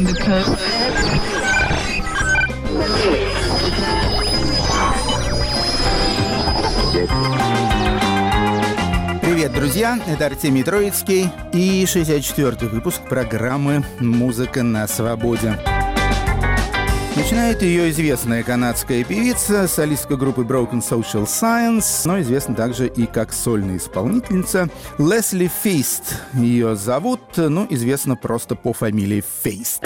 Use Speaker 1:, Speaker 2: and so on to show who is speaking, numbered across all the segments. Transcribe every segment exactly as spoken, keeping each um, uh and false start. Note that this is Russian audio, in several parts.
Speaker 1: on the coast.
Speaker 2: Привет, друзья! Это Артемий Троицкий и шестьдесят четвёртый выпуск программы «Музыка на свободе». Начинает ее известная канадская певица, солистка группы Broken Social Science, но известна также и как сольная исполнительница Лесли Фист. Ее зовут, ну, известна просто по фамилии Фист.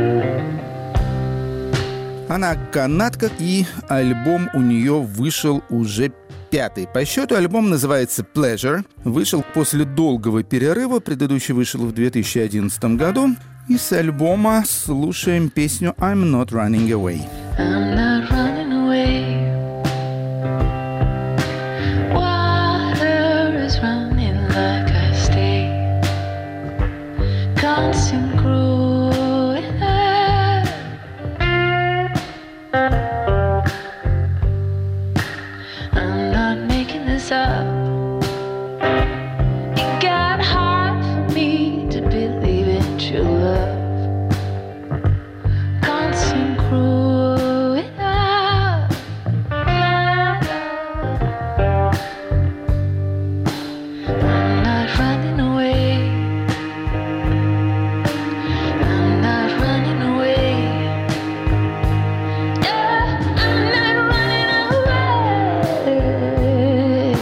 Speaker 2: Она канадка, и альбом у нее вышел уже пятый. По счету альбом называется Pleasure. Вышел после долгого перерыва, предыдущий вышел в две тысячи одиннадцатом году. И с альбома слушаем песню I'm Not Running Away.
Speaker 3: I'm not running away. Water is running like I stay. Constant growing up. I'm not making this up. It got hard for me to believe in true love. Constant growing up. I'm not running away. I'm not running away. Yeah, I'm not running away.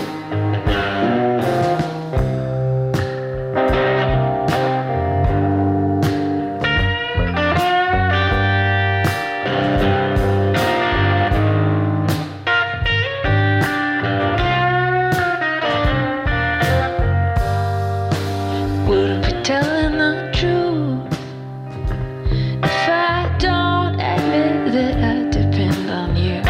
Speaker 3: Wouldn't be telling the truth if I don't admit that I depend on you.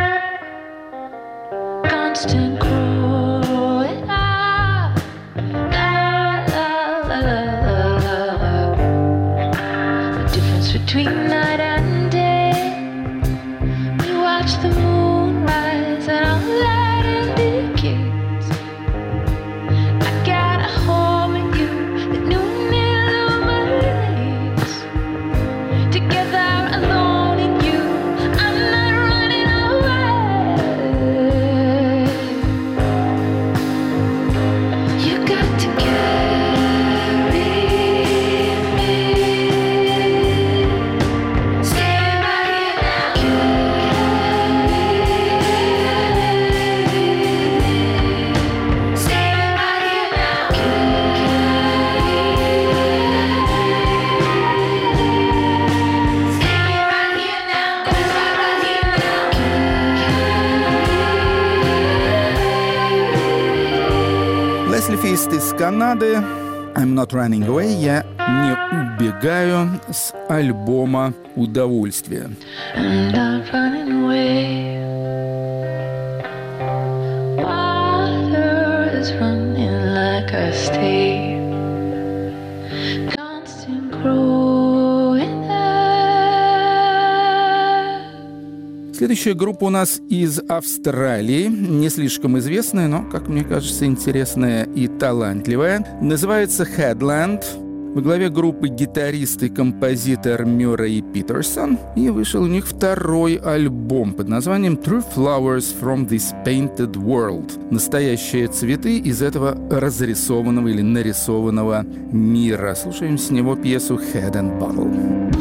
Speaker 3: Constant growing up. La, la, la, la, la, la. The difference between night and day. We watch the moon rise and our light indicates I got a home in you that noon illuminates. Together alone in you, I'm not running away. You got to carry me. Stay right here now. Stay right here now.
Speaker 2: Лесли Фист из Канады. I'm Not Running Away. Я не убегаю с альбома «Удовольствие».
Speaker 3: I'm not running away. Water is running like I stay. Constant growing up.
Speaker 2: Следующая группа у нас из Австралии, не слишком известная, но, как мне кажется, интересная и талантливая. Называется Headland. Во главе группы гитарист и композитор Мюррей Питерсон. И вышел у них второй альбом под названием True Flowers from this Painted World. Настоящие цветы из этого разрисованного или нарисованного мира. Слушаем с него пьесу Head and Bottle.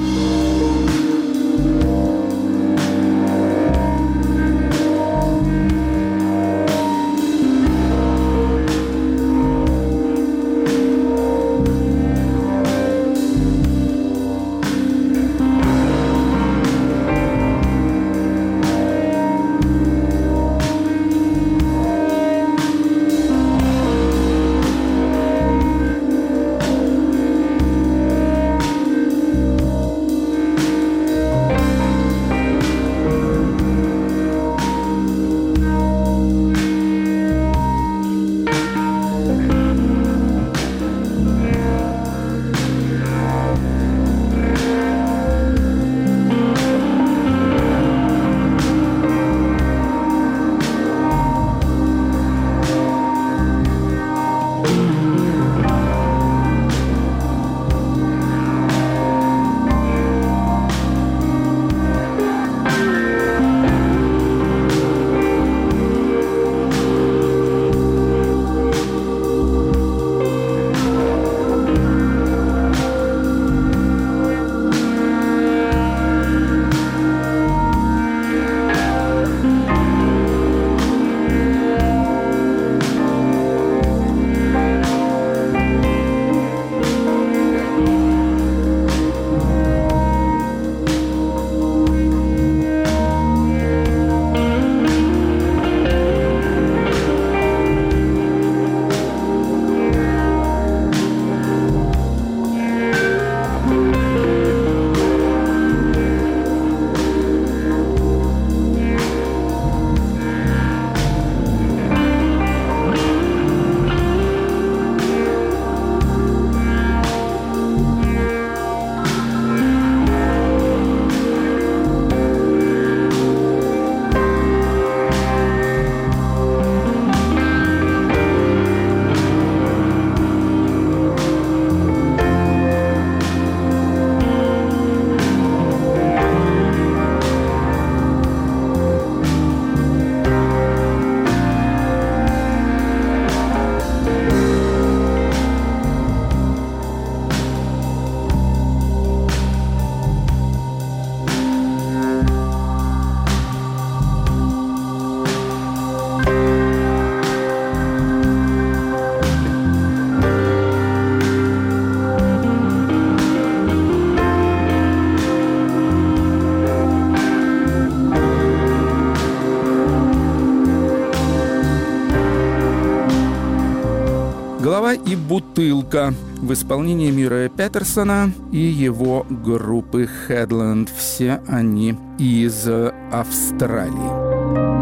Speaker 2: и «Бутылка» в исполнении Мюррея Петерсона и его группы Headland. Все они из Австралии.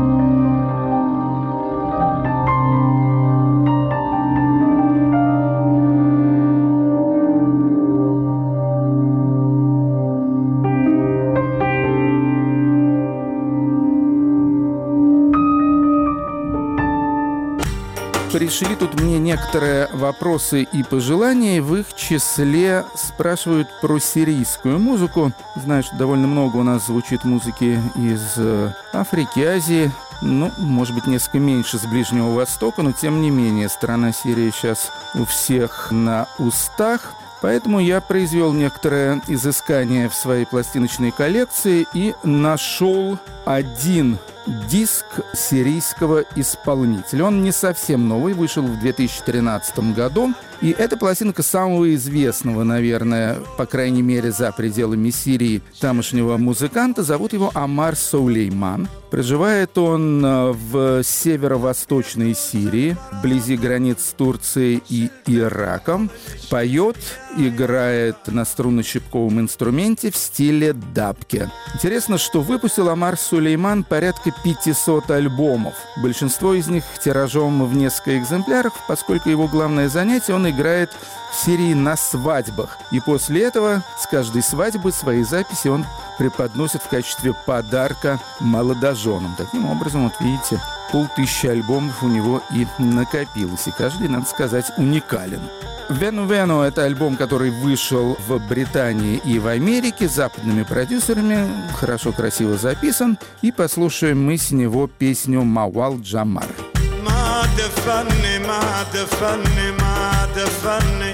Speaker 2: Пришли тут мне некоторые вопросы и пожелания. В их числе спрашивают про сирийскую музыку. Знаю, что довольно много у нас звучит музыки из Африки, Азии. Ну, может быть, несколько меньше с Ближнего Востока, но тем не менее, страна Сирия сейчас у всех на устах. Поэтому я произвел некоторое изыскание в своей пластиночной коллекции и нашел один диск сирийского исполнителя. Он не совсем новый, вышел в две тысячи тринадцатом году. И это пластинка самого известного, наверное, по крайней мере, за пределами Сирии, тамошнего музыканта. Зовут его Амар Сулейман. Проживает он в северо-восточной Сирии, вблизи границ с Турцией и Ираком. Поет, играет на струнно-щипковом инструменте в стиле дабки. Интересно, что выпустил Амар Сулейман порядка пятисот альбомов. Большинство из них тиражом в несколько экземпляров, поскольку его главное занятие — он играет в Сирии на свадьбах. И после этого с каждой свадьбы свои записи он преподносит в качестве подарка молодоженам. Таким образом, вот видите, полтысячи альбомов у него и накопилось. И каждый, надо сказать, уникален. «Вену Вену» — это альбом, который вышел в Британии и в Америке западными продюсерами. Хорошо, красиво записан. И послушаем мы с него песню «Мауал Джамар».
Speaker 1: ما دفني ما دفني ما دفني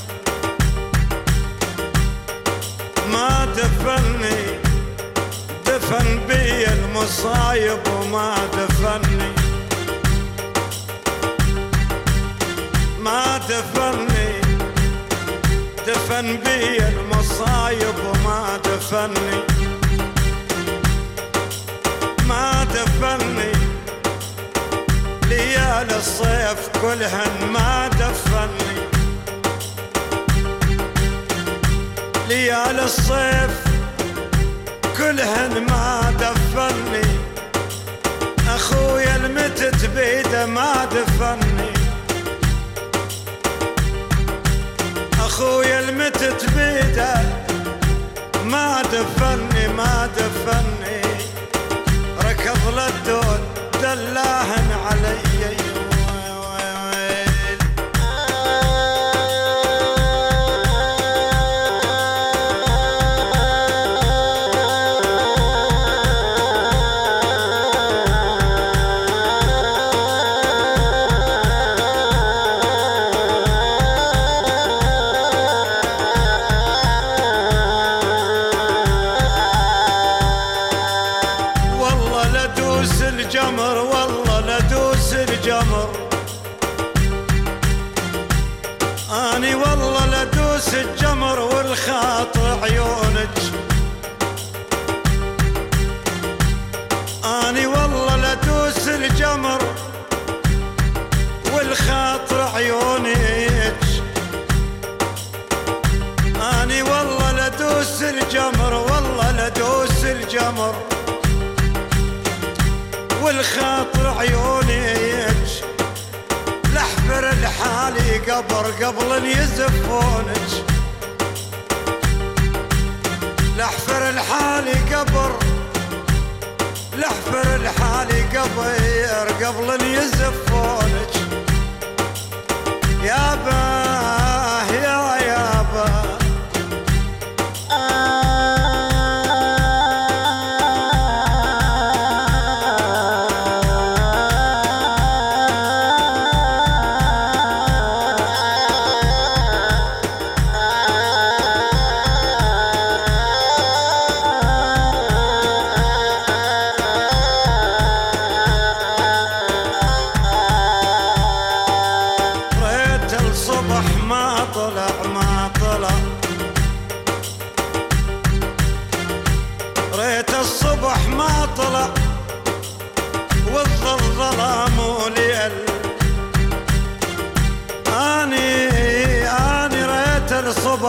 Speaker 1: ما دفني دفن بي المصايب وما دفني ما دفني دفن بي المصايب وما دفني ما دفني ليال الصيف كلهن ما دفني ليال الصيف كلهن ما دفني أخويا المتت بيده ما دفني أخويا المتت بيده ما دفني ما دفني ركض للدود دلاهن علي الجمر والله لدوس الجمر اني والله لدوس الجمر والخاطر عيونك اني والله لدوس الجمر والخاطر عيونك اني والله لدوس الجمر والله لدوس الجمر والخاطر عيونك لحفر لحالي قبر قبل ان يزفونك لحفر لحالي قبر لحفر لحالي قبر قبل ان يزفونك يابا يا يابا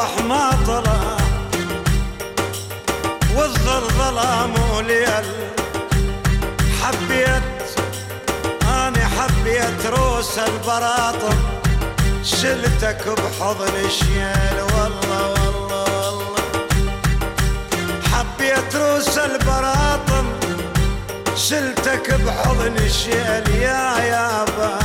Speaker 1: الصبح ما طلع والظل ظلام وليل حبيت أنا حبيت روس البراطم شلتك بحضن الشيل والله والله والله حبيت روس البراطم شلتك بحضن الشيل يا يابا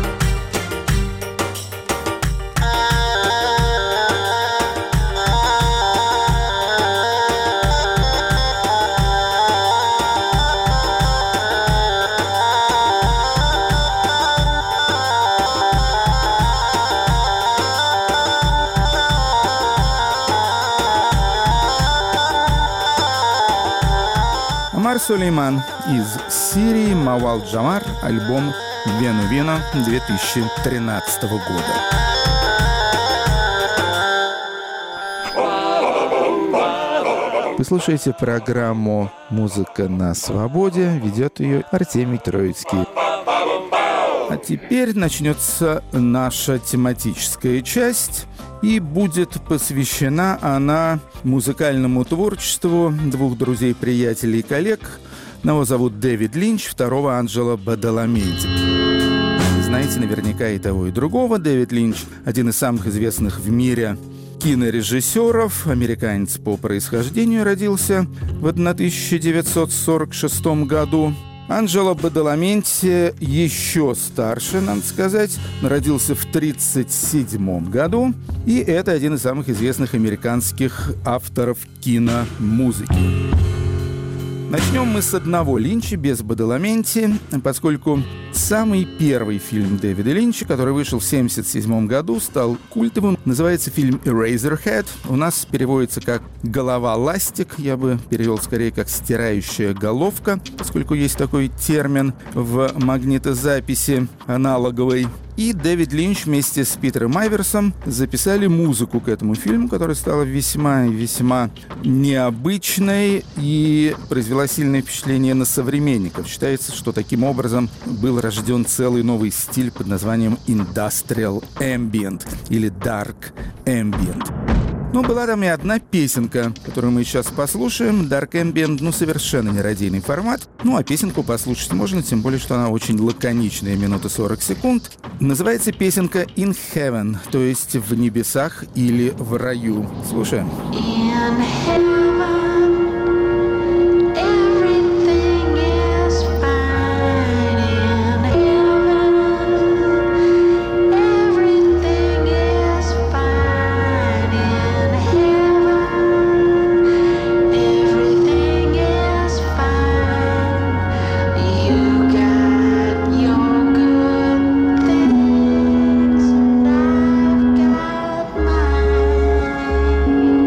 Speaker 2: Амар Сулейман из Сирии, Мавал Джамар, альбом «Вену Вено» две тысячи тринадцатого года. Вы слушаете программу «Музыка на свободе». Ведет ее Артемий Троицкий. А теперь начнется наша тематическая часть. И будет посвящена она музыкальному творчеству двух друзей, приятелей и коллег. Одного зовут Дэвид Линч, второго Анджело Бадаламенти. Знаете наверняка и того, и другого. Дэвид Линч – один из самых известных в мире кинорежиссеров, американец по происхождению, родился в тысяча девятьсот сорок шестом году. Анджело Бадаламенти еще старше, надо сказать, родился в тридцать седьмом году, и это один из самых известных американских авторов киномузыки. Начнем мы с одного Линча, без Бадаламенти, поскольку самый первый фильм Дэвида Линча, который вышел в семьдесят седьмом году, стал культовым. Называется фильм «Eraserhead». У нас переводится как «голова ластик». Я бы перевел скорее как «стирающая головка», поскольку есть такой термин в магнитозаписи аналоговой. И Дэвид Линч вместе с Питером Айверсом записали музыку к этому фильму, которая стала весьма и весьма необычной и произвела сильное впечатление на современников. Считается, что таким образом был рожден целый новый стиль под названием Industrial Ambient или Dark Ambient. Но была там и одна песенка, которую мы сейчас послушаем. Dark Ambient, ну, совершенно нерадийный формат. Ну, а песенку послушать можно, тем более, что она очень лаконичная, минута сорок секунд. Называется песенка «In Heaven», то есть «в небесах» или «в раю». Слушаем.
Speaker 3: In heaven, everything is fine. In heaven, everything is fine. In heaven, everything is fine. You got your good things, and I've got mine.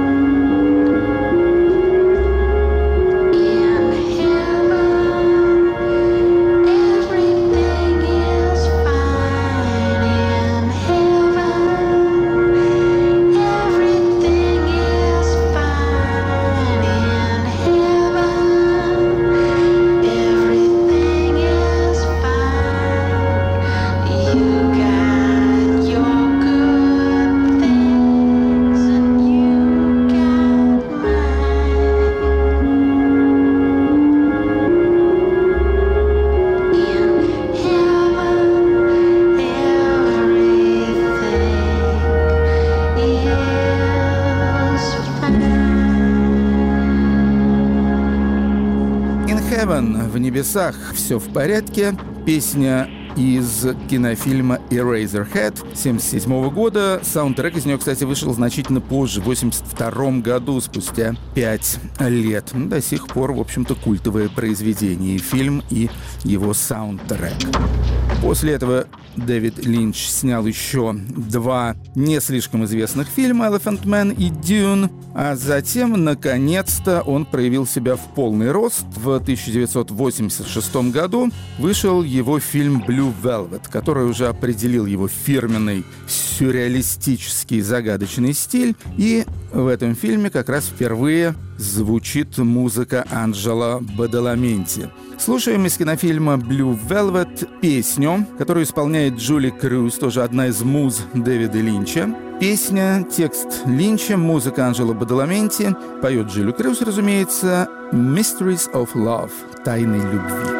Speaker 2: Heaven, в небесах, все в порядке. Песня из кинофильма Eraserhead семьдесят седьмого года. Саундтрек из нее, кстати, вышел значительно позже, в восемьдесят втором году, спустя пять лет. До сих пор, в общем-то, культовое произведение, и фильм, и его саундтрек. После этого Дэвид Линч снял еще два не слишком известных фильма «Elephant Man» и «Dune», а затем, наконец-то, он проявил себя в полный рост. В тысяча девятьсот восемьдесят шестом году вышел его фильм «Blue Velvet», который уже определил его фирменный сюрреалистический загадочный стиль, и в этом фильме как раз впервые звучит музыка Анджело Бадаламенти. Слушаем из кинофильма «Blue Velvet» песню, которую исполняет Джули Крюс, тоже одна из муз Дэвида Линча. Песня, текст Линча, музыка Анджело Бадаламенти, поет Джули Круз, разумеется, «Mysteries of Love» — «Тайны любви».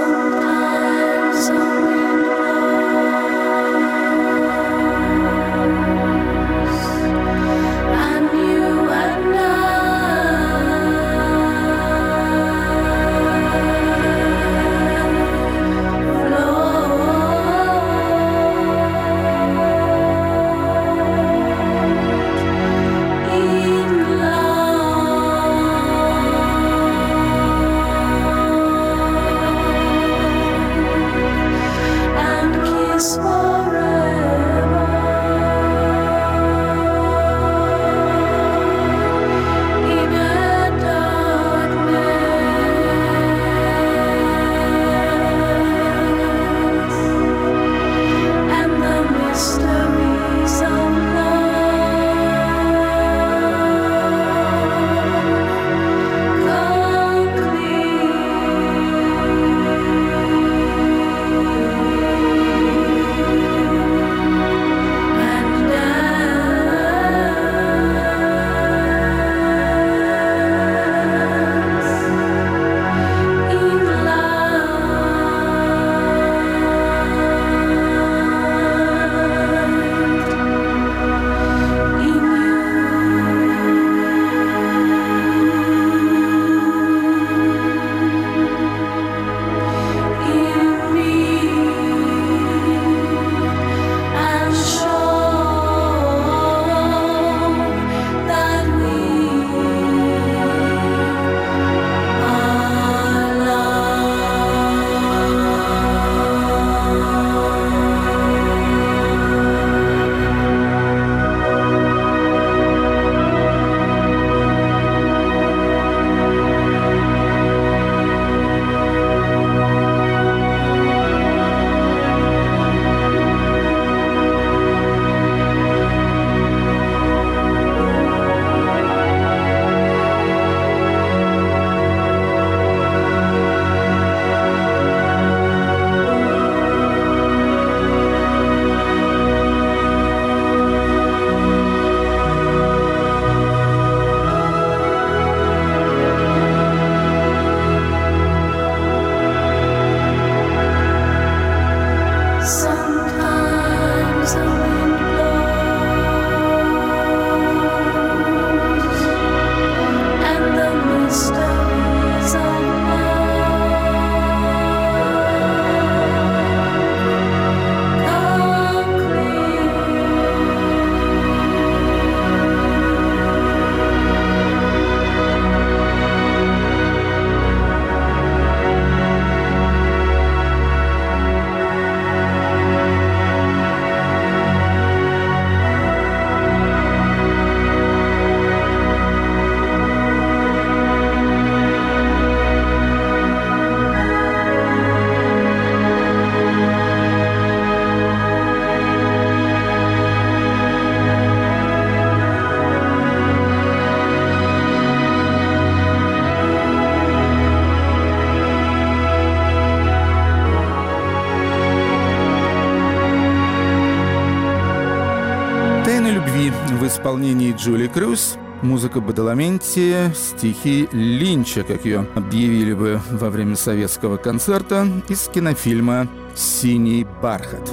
Speaker 2: В исполнении Джули Круз, музыка Бадаламенти, стихи Линча, как ее объявили бы во время советского концерта, из кинофильма «Синий бархат».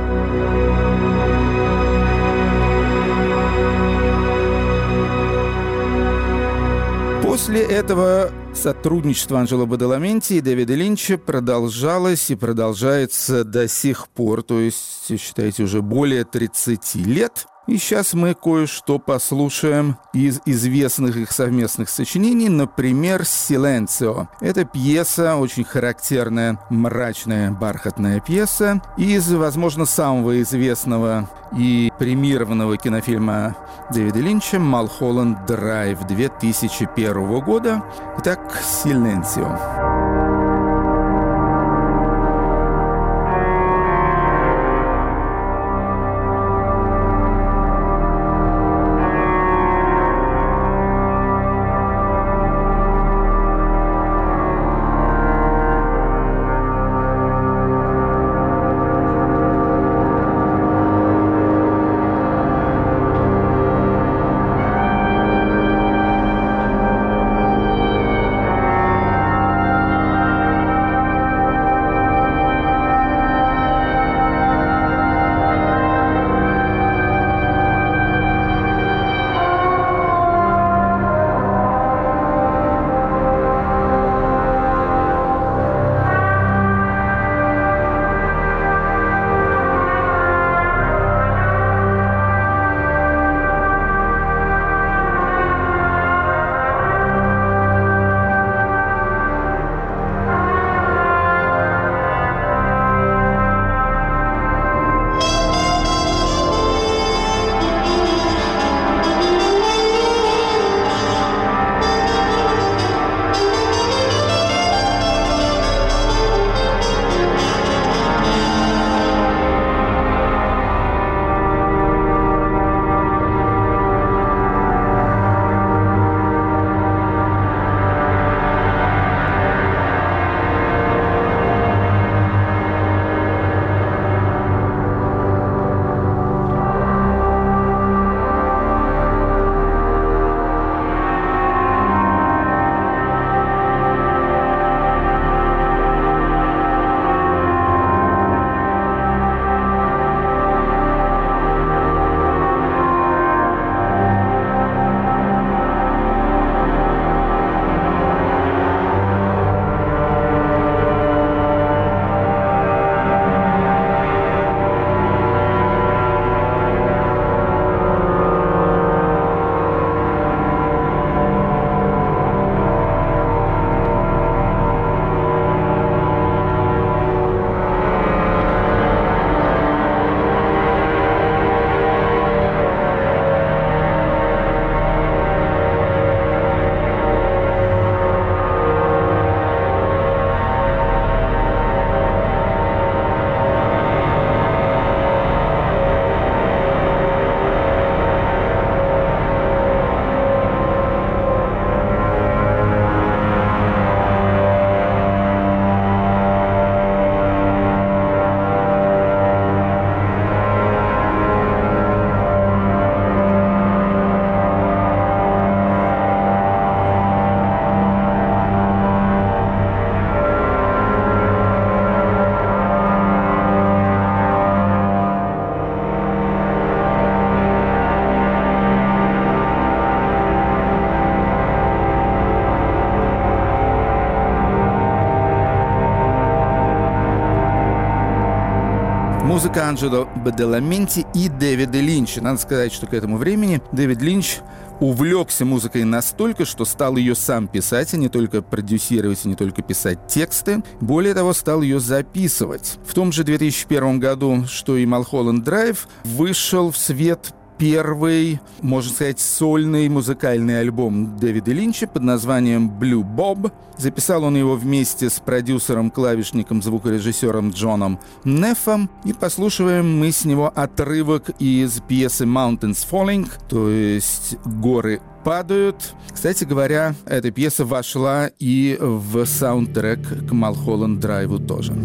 Speaker 2: После этого сотрудничество Анджело Бадаламенти и Дэвида Линча продолжалось и продолжается до сих пор, то есть, считайте, уже более тридцати лет. И сейчас мы кое-что послушаем из известных их совместных сочинений, например, «Силенцио». Это пьеса, очень характерная, мрачная, бархатная пьеса из, возможно, самого известного и премированного кинофильма Дэвида Линча «Малхолланд Драйв» две тысячи первого года. Итак, «Силенцио». музыка Анджело Бадаламенти и Дэвида Линча. Надо сказать, что к этому времени Дэвид Линч увлекся музыкой настолько, что стал ее сам писать, а не только продюсировать, и не только писать тексты. Более того, стал ее записывать. В том же две тысячи первом году, что и Малхолланд Драйв, вышел в свет первый, можно сказать, сольный музыкальный альбом Дэвида Линча под названием «Blue Bob». Записал он его вместе с продюсером, клавишником, звукорежиссером Джоном Неффом. И послушаем мы с него отрывок из пьесы «Mountains Falling», то есть «Горы падают». Кстати говоря, эта пьеса вошла и в саундтрек к Малхолланд Драйву тоже.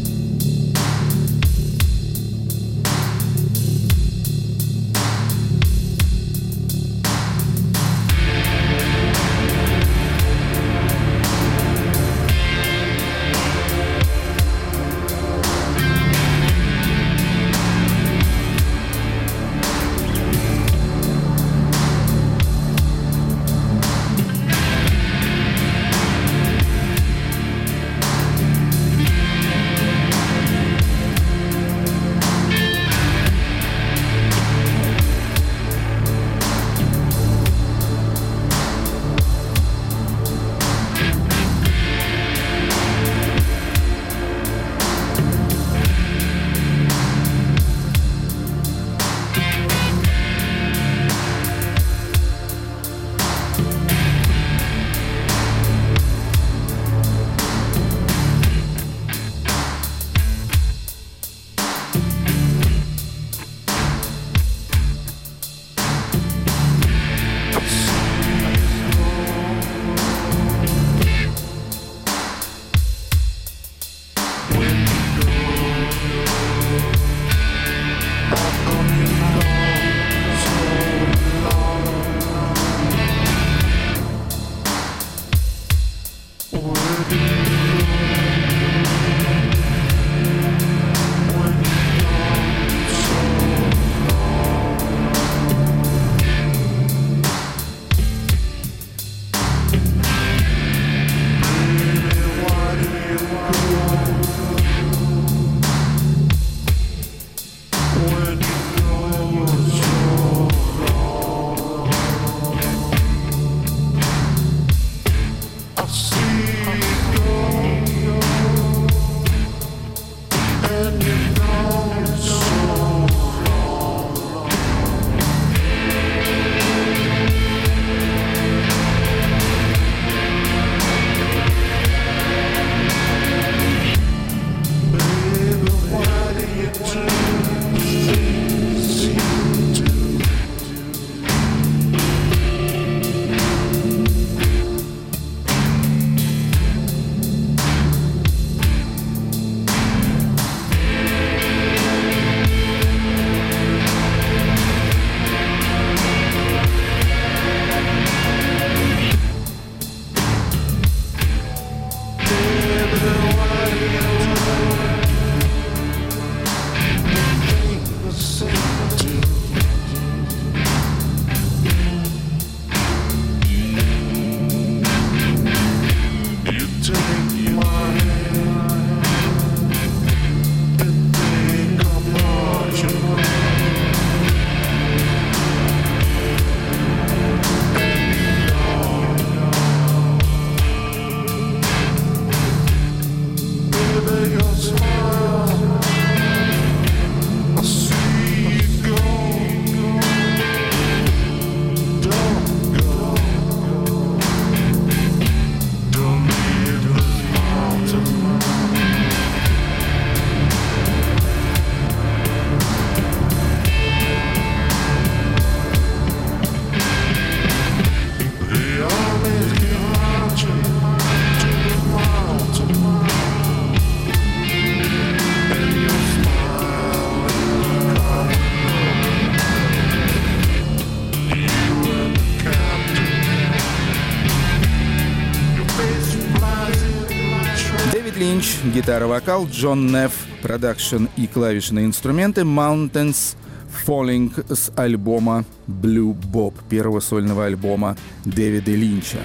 Speaker 2: Линч, гитара-вокал, Джон Нефф, продакшн и клавишные инструменты, Mountains Falling с альбома Blue Bob, первого сольного альбома Дэвида Линча.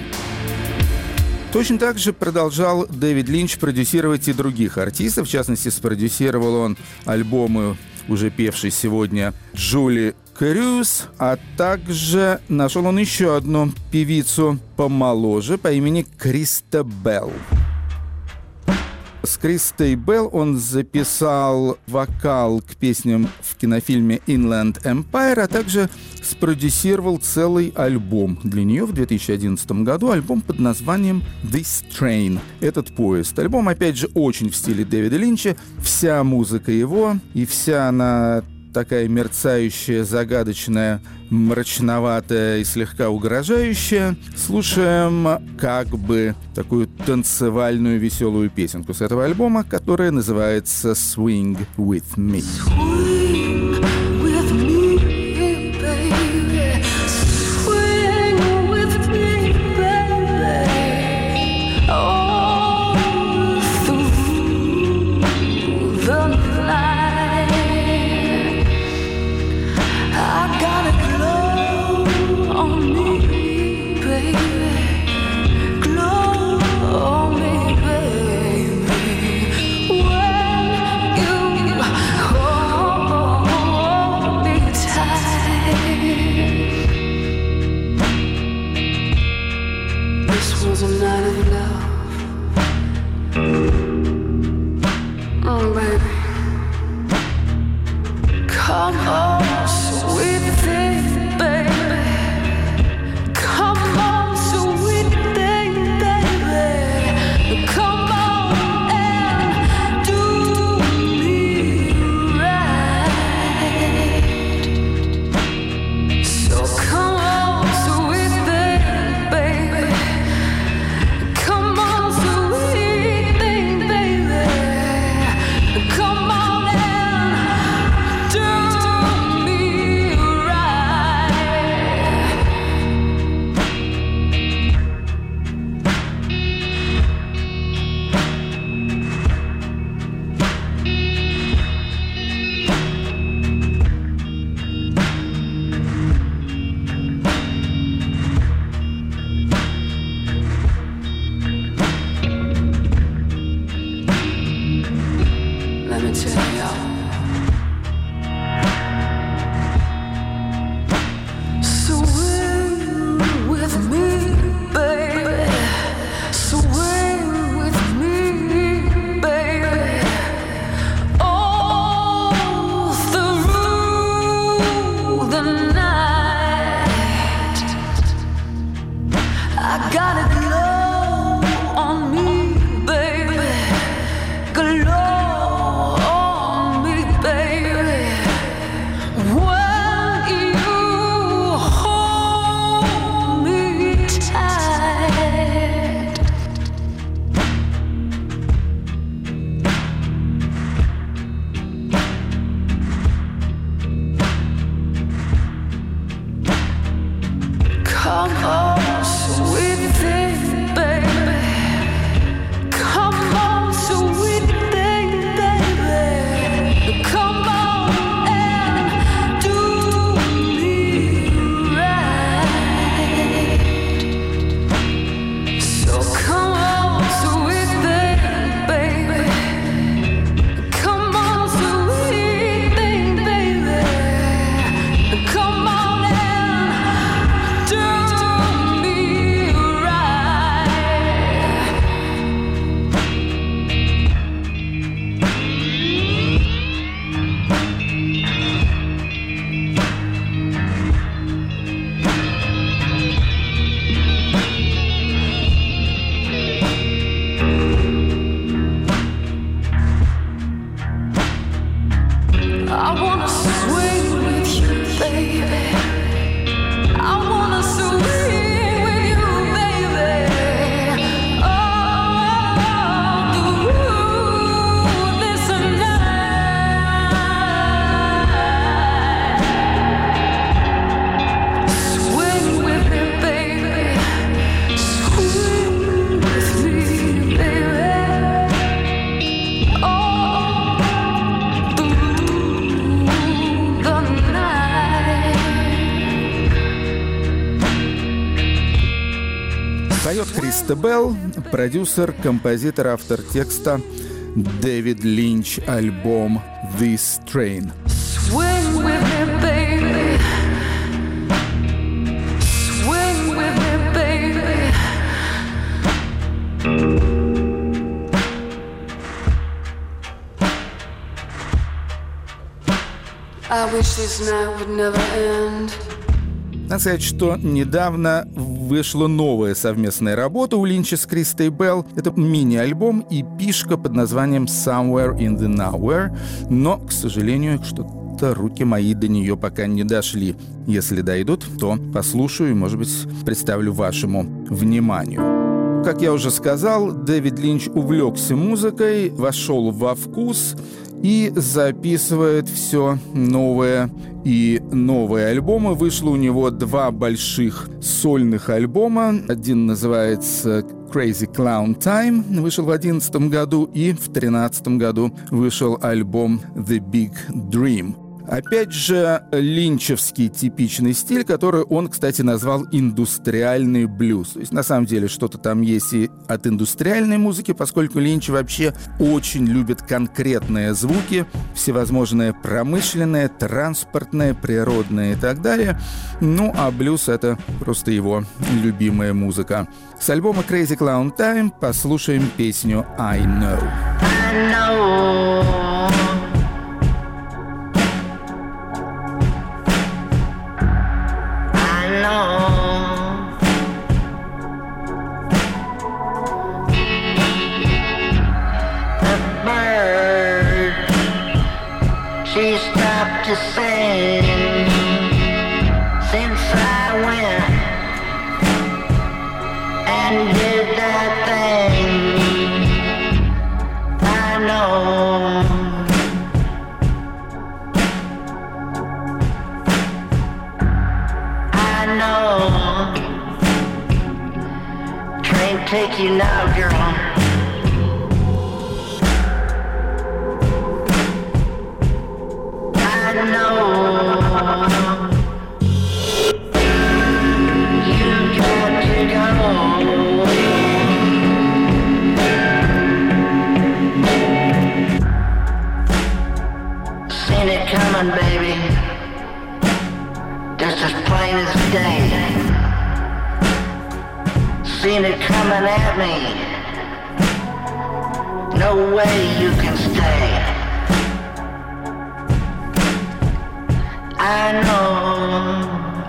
Speaker 2: Точно так же продолжал Дэвид Линч продюсировать и других артистов. В частности, спродюсировал он альбомы уже певшей сегодня Джули Крюс, а также нашел он еще одну певицу помоложе по имени Криста Белл. С Кристой Белл он записал вокал к песням в кинофильме Inland Empire, а также спродюсировал целый альбом для нее в две тысячи одиннадцатом году, альбом под названием «This Train» — «Этот поезд». Альбом, опять же, очень в стиле Дэвида Линча, вся музыка его, и вся она такая мерцающая, загадочная, мрачноватая и слегка угрожающая. Слушаем как бы такую танцевальную веселую песенку с этого альбома, которая называется «Swing with Me».
Speaker 3: Swing with me, baby. Swing with me, baby. All through the night, I got a glow on me, baby. Glow on me, baby. When you hold me tight, this was a night of love, oh baby. Come on, sweet thing, baby. Come on, sweet thing, baby. Come on and do me right. So come on, sweet thing, baby. Come on, sweet thing, baby. Come on and do me right. Let me tell y'all. Swing with me, baby. Swing with me, baby. All through the night, I got a glow on me, baby. Glow on me, baby. When you hold me tight, come on, sweet thing, baby. Come on, sweet thing, baby. Come on and do me right. So come on, sweet thing, baby. Come on, sweet thing, baby. Come on and do me right. I wanna swing with you, baby. I wanna swing with you, baby. All through this night. Swing with me, baby. Swing with me, baby. All through the night.
Speaker 2: Поет Криста Белл, продюсер, композитор, автор текста Дэвид Линч, альбом «This Train».
Speaker 4: I wish this night would never end.
Speaker 2: Надо сказать, что недавно вышла новая совместная работа у Линча с Кристой Белл. Это мини-альбом и пишка под названием «Somewhere in the Nowhere», но, к сожалению, что-то руки мои до нее пока не дошли. Если дойдут, то послушаю и, может быть, представлю вашему вниманию. Как я уже сказал, Дэвид Линч увлекся музыкой, вошел во вкус и записывает все новое и новые альбомы. Вышло у него два больших сольных альбома. Один называется «Crazy Clown Time», вышел в две тысячи одиннадцатом году, и в две тысячи тринадцатом году вышел альбом «The Big Dream». Опять же, линчевский типичный стиль, который он, кстати, назвал индустриальный блюз. То есть, на самом деле, что-то там есть и от индустриальной музыки, поскольку Линч вообще очень любит конкретные звуки, всевозможные промышленные, транспортные, природные и так далее. Ну, а блюз — это просто его любимая музыка. С альбома «Crazy Clown Time» послушаем песню «I Know».
Speaker 5: I know. She stopped to sing since I went and did that thing. I know. I know. Train take you now, girl. I know you got to go. Seen it coming, baby, just as plain as day. Seen it coming at me. No way you can stay. I know,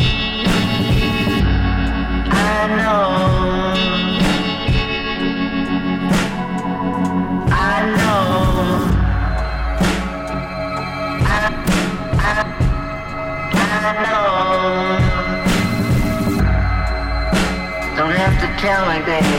Speaker 5: I know, I know, I, I, I know. Don't have to tell me, baby.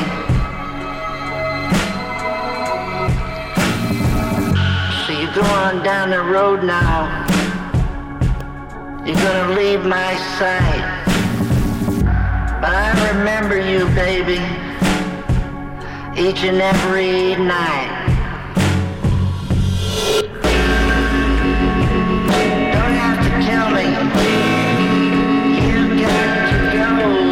Speaker 5: So you go on down the road now. You're gonna leave my sight, but I remember you, baby, each and every night. Don't have to tell me, you got to go.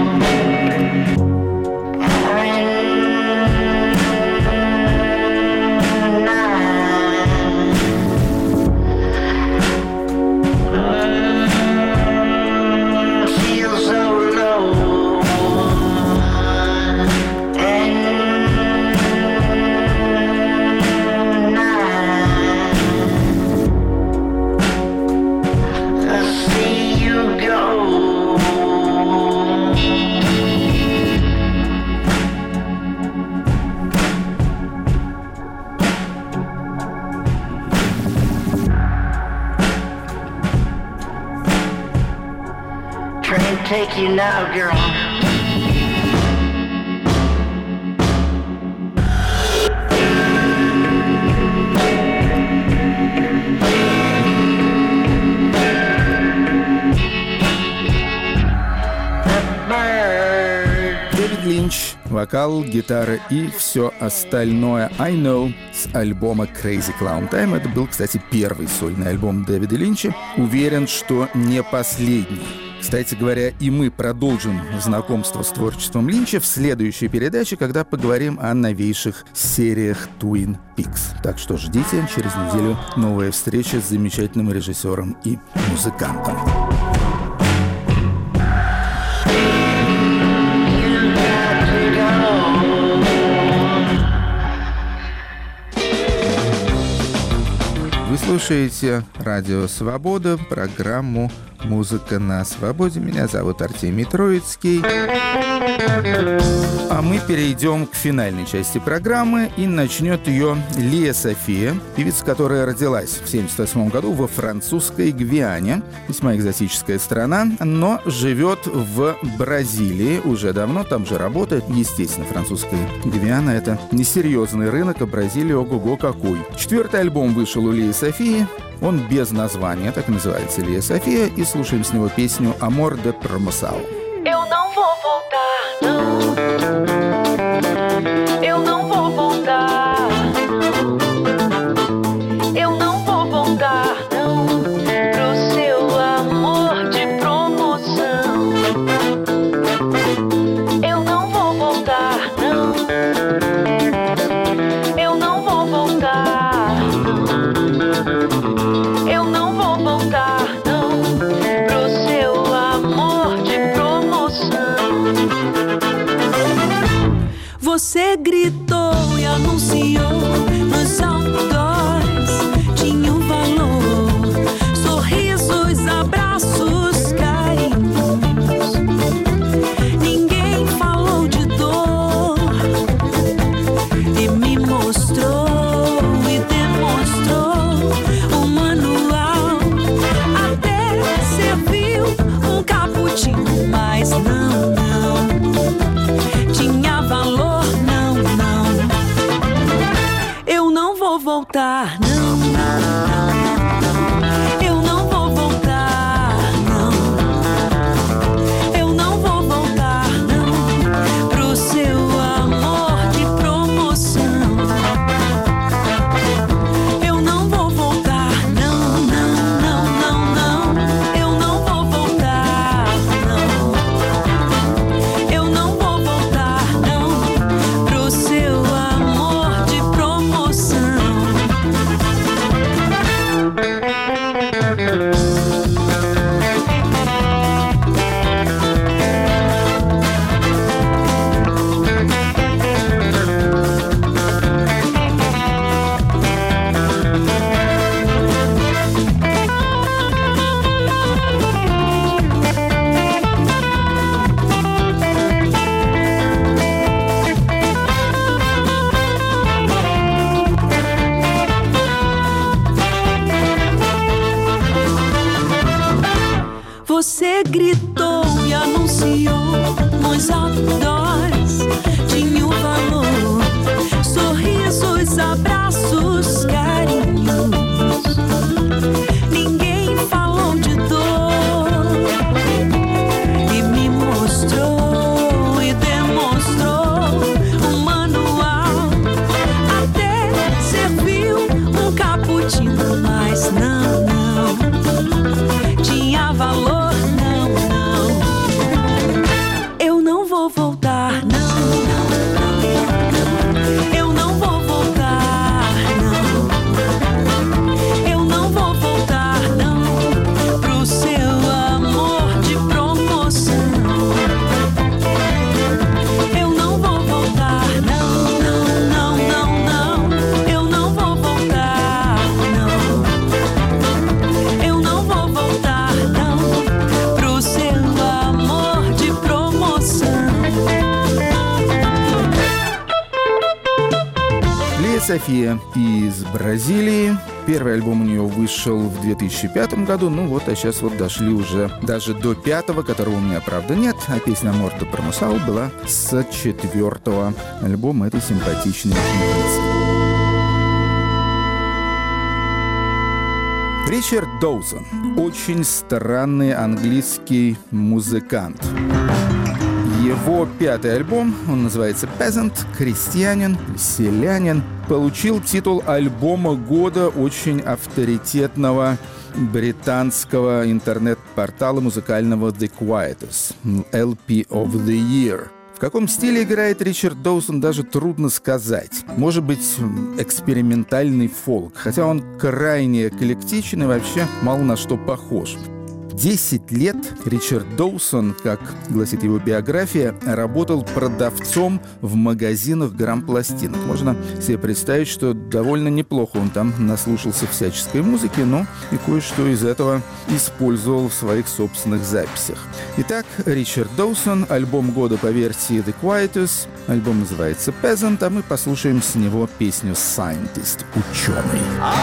Speaker 5: Take you now, girl.
Speaker 2: Дэвид Линч, вокал, гитара и все остальное. I Know с альбома Crazy Clown Time. Это был, кстати, первый сольный альбом Дэвида Линча. Уверен, что не последний. Кстати говоря, и мы продолжим знакомство с творчеством Линча в следующей передаче, когда поговорим о новейших сериях Twin Peaks. Так что ждите, через неделю новая встреча с замечательным режиссером и музыкантом. Вы слушаете «Радио Свобода», программу «Музыка на свободе». Меня зовут Артемий Троицкий. А мы перейдем к финальной части программы, и начнет ее Лия София, певица, которая родилась в семьдесят восьмом году во французской Гвиане, весьма экзотическая страна, но живет в Бразилии уже давно, там же работает. Естественно, французская Гвиана — это несерьезный рынок, а Бразилия ого-го какой. Четвертый альбом вышел у Лии Софии. Он без названия, так и называется Лия София, и слушаем с него песню «Amor de Promoção».
Speaker 3: Eu não vou voltar, não. Eu não vou voltar. Eu não vou voltar, não, pro seu amor de promoção. Eu não vou voltar, não. Eu não vou voltar, não. Eu não vou voltar, não, pro seu amor de promoção.
Speaker 6: Você gritou e anunciou nos outdoors, tinha um valor, sorrisos, abraços, carinhos. Ninguém falou de dor e me mostrou e demonstrou o manual. Até serviu um cappuccino, mas não, não tinha valor. Voltar, não, não, não. Eu não vou voltar, não. Eu não vou voltar, não, pro seu amor de promoção. Eu não vou voltar, não, não, não, não, não. Eu não vou voltar, não. Eu não vou voltar, não, pro seu amor de promoção. Você gritou e anunciou nos outdoors, tinha um valor, sorrisos, abraços, carinhos. Ninguém falou de dor e me mostrou e demonstrou um manual. Até serviu um cappuccino, mas não, não tinha valor.
Speaker 2: София из Бразилии. Первый альбом у нее вышел в две тысячи пятом году. Ну вот, а сейчас вот дошли уже даже до пятого, которого у меня, правда, нет. А песня «Amor de Promoção» была с четвертого альбома этой симпатичной певицы. Ричард Доусон. Очень странный английский музыкант. Его пятый альбом, он называется «Peasant», «Крестьянин», «Селянин», получил титул альбома года очень авторитетного британского интернет-портала музыкального The Quietus, эл пи of the Year. В каком стиле играет Ричард Доусон, даже трудно сказать. Может быть, экспериментальный фолк, хотя он крайне эклектичен и вообще мало на что похож. десять лет Ричард Доусон, как гласит его биография, работал продавцом в магазинах грампластинок. Можно себе представить, что довольно неплохо он там наслушался всяческой музыки, но и кое-что из этого использовал в своих собственных записях. Итак, Ричард Доусон, альбом года по версии The Quietus. Альбом называется Peasant, а мы послушаем с него песню Scientist, ученый.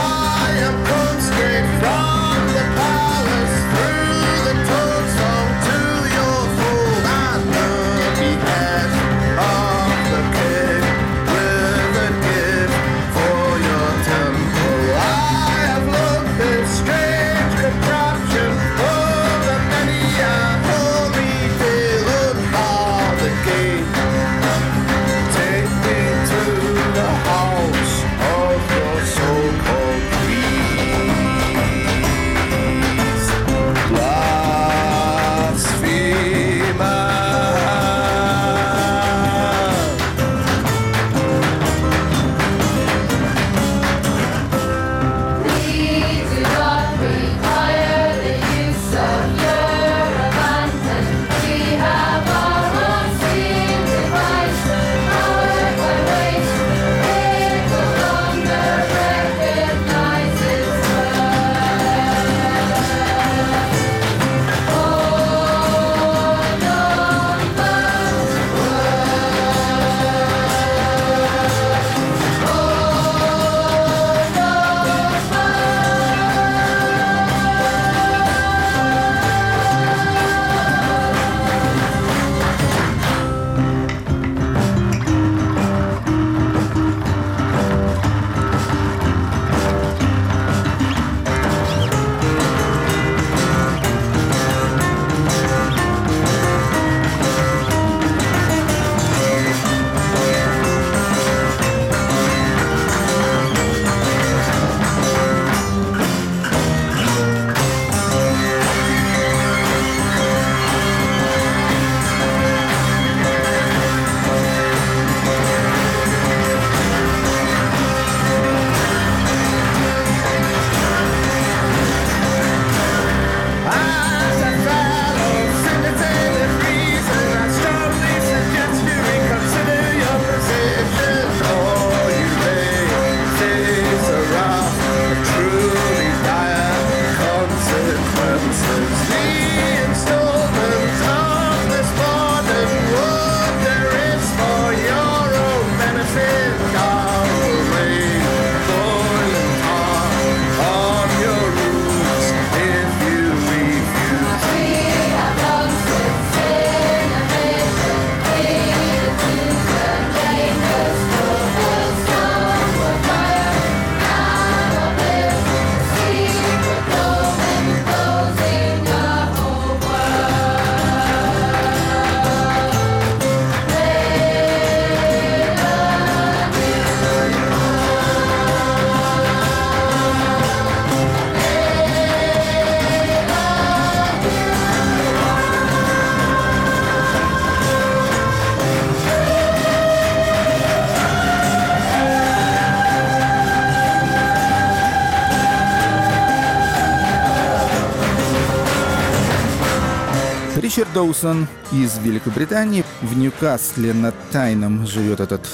Speaker 2: Ричард Доусон из Великобритании. В Ньюкасле над Тайном живет этот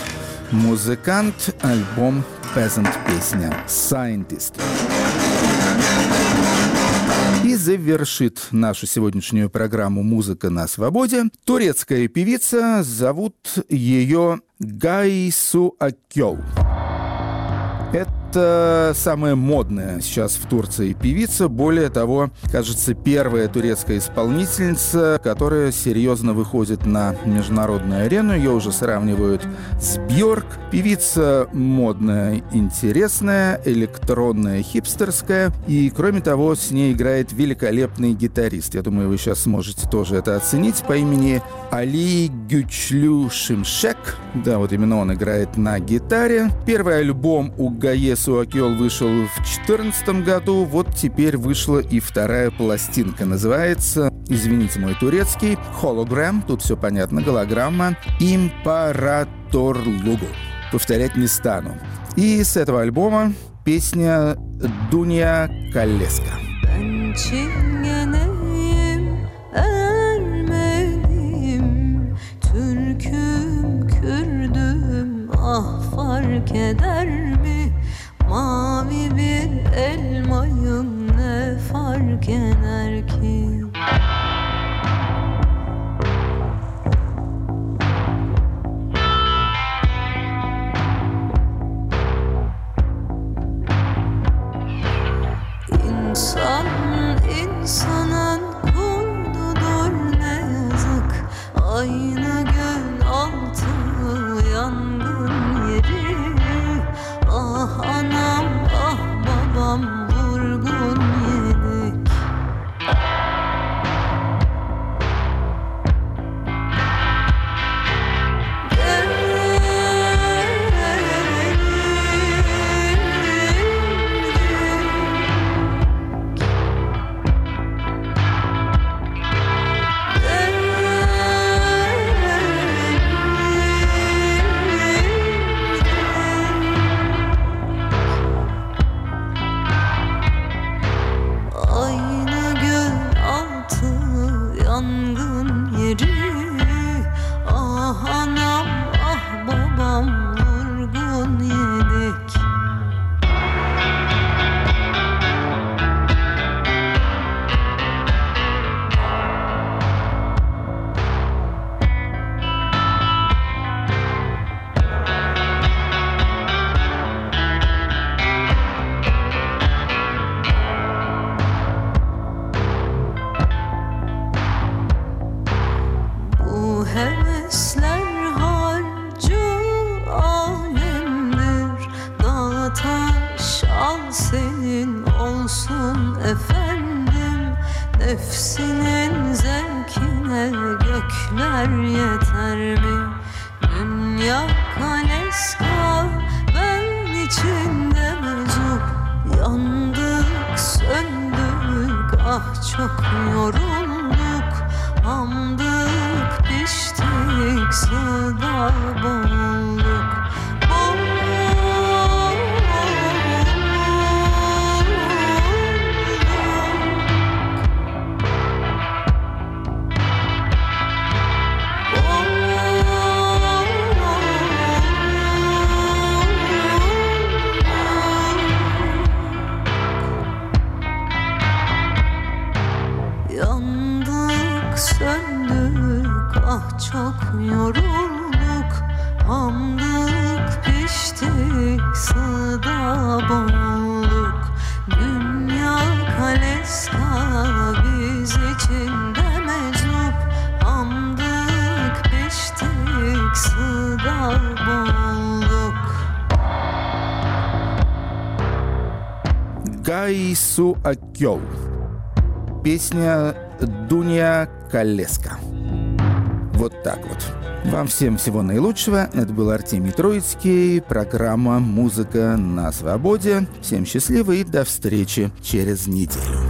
Speaker 2: музыкант. Альбом Peasant, песня Scientist. И завершит нашу сегодняшнюю программу «Музыка на свободе» турецкая певица, зовут ее Гайсу Акёл. Это самая модная сейчас в Турции певица. Более того, кажется, первая турецкая исполнительница, которая серьезно выходит на международную арену. Ее уже сравнивают с Бьорк. Певица модная, интересная, электронная, хипстерская. И, кроме того, с ней играет великолепный гитарист. Я думаю, вы сейчас сможете тоже это оценить. По имени Али Гючлю Шимшек. Да, вот именно он играет на гитаре. Первый альбом у Гайсу Акёл вышел в две тысячи четырнадцатом году. Вот теперь вышла и вторая пластинка. Называется, извините мой турецкий, Hologram. Тут все понятно, голограмма. Император Лугу. Повторять не стану. И с этого альбома песня Дуня Колеска.
Speaker 6: Ben çingene
Speaker 7: Türküm, Kürdüm, ah fark eder mi? Mavi bir elmayım, ne fark eder ki? İnsan insanın kurdudur ne yazık. Aynı gün altı yangın yeri. Ah anam ah babam vurgun yedik. Aynı gün altı yangın yeri. Ah anam ah babam vurgun yedik. Bu hevesler harcı alemdir. Dağ taş al senin olsun efendim. Nefsinin zevkine gökler yeter mi? Dünya kaleska ben içinde meczup. Yandık söndük ah çok yorulduk. Hamdık piştik suda boğulduk. Yandık söndük ah çok yorulduk. Hamdık piştik suda boğulduk. Dünya kaleska biz içinde meczup. Hamdık piştik suda boğulduk.
Speaker 2: Гаису Акёл. Песня Дуня Колеска. Вот так вот. Вам всем всего наилучшего. Это был Артемий Троицкий. Программа «Музыка на свободе». Всем счастливо и до встречи через неделю.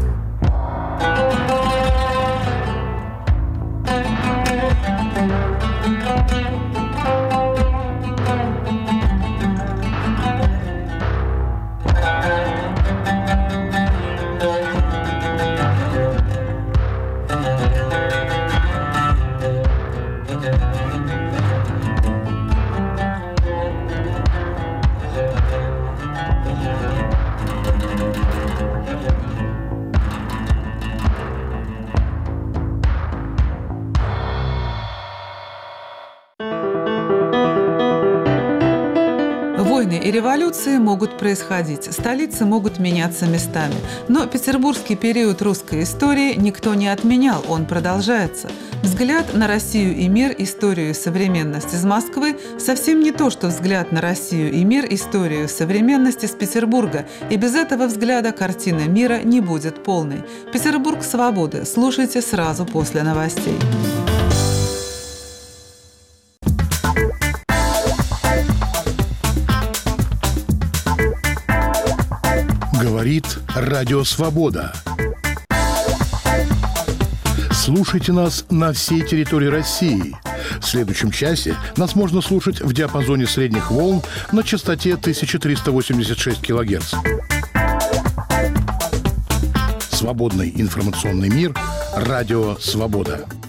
Speaker 8: Войны и революции могут происходить, столицы могут меняться местами. Но петербургский период русской истории никто не отменял, он продолжается. Взгляд на Россию и мир, историю и современность из Москвы совсем не то, что взгляд на Россию и мир, историю и современность из Петербурга. И без этого взгляда картина мира не будет полной. Петербург свободы. Слушайте сразу после новостей.
Speaker 9: Говорит Радио Свобода. Слушайте нас на всей территории России. В следующем часе нас можно слушать в диапазоне средних волн на частоте тысяча триста восемьдесят шесть килогерц. Свободный информационный мир. Радио Свобода.